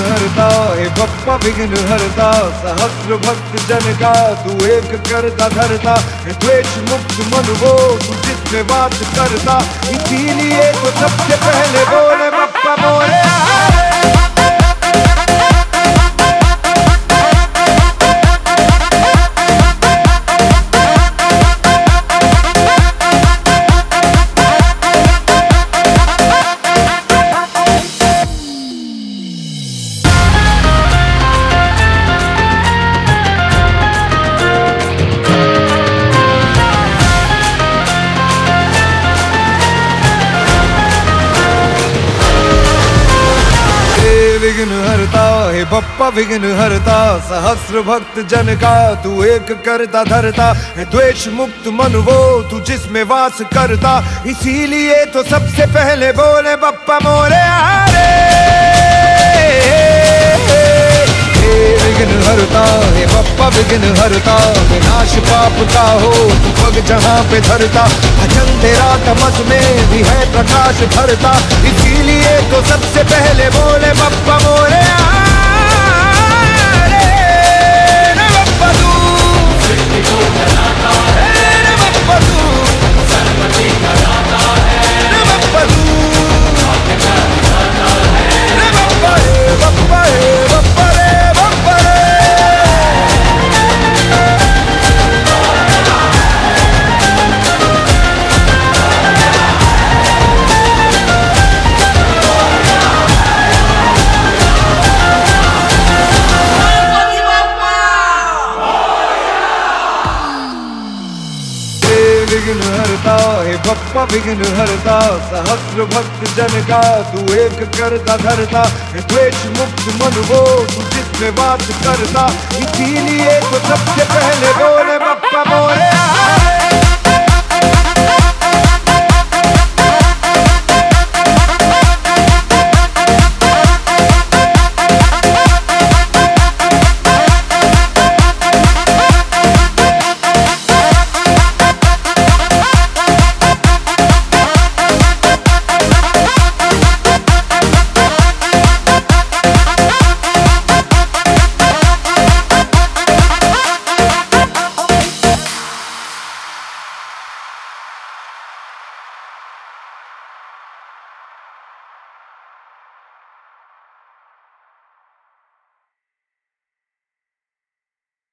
हरता, हे बप्पा विघ्न हरता, सहस्र भक्त जन का तू एक करता धरता, द्वेष मुक्त मन वो तू जिसमें वास करता, इसीलिए तो सबसे पहले बोले बप्पा मोरया। विघ्न हरता, हे बप्पा विघ्न हरता, सहस्र भक्त जन का तू एक करता धरता, द्वेष मुक्त मन वो तू जिसमें वास करता, इसीलिए तो सबसे पहले बोले बप्पा मोरया रे। विघ्न हरता, हे बप्पा विघ्न हरता, विनाश पाप का हो तू पग जहाँ पे धरता, भजन तेरा तमस में भी है प्रकाश भरता, इसीलिए तो सबसे पहले बोले बप्पा मोरया रे। रे बप्पा तू सृष्टि को चलाता है, रे बप्पा तू सर्वति कराता है, रे बप्पा तू भाग्य का विधाता है, रे बप्पा रे बप्पा रे बप्पा रे बप्पा रे। विघ्न हरता, हे बप्पा विघ्न हरता, सहस्र भक्त जन का तू एक करता धरता, द्वेष मुक्त मन वो तू जिसमें वास करता, इसीलिए तो सबसे पहले बोले बप्पा मोरया।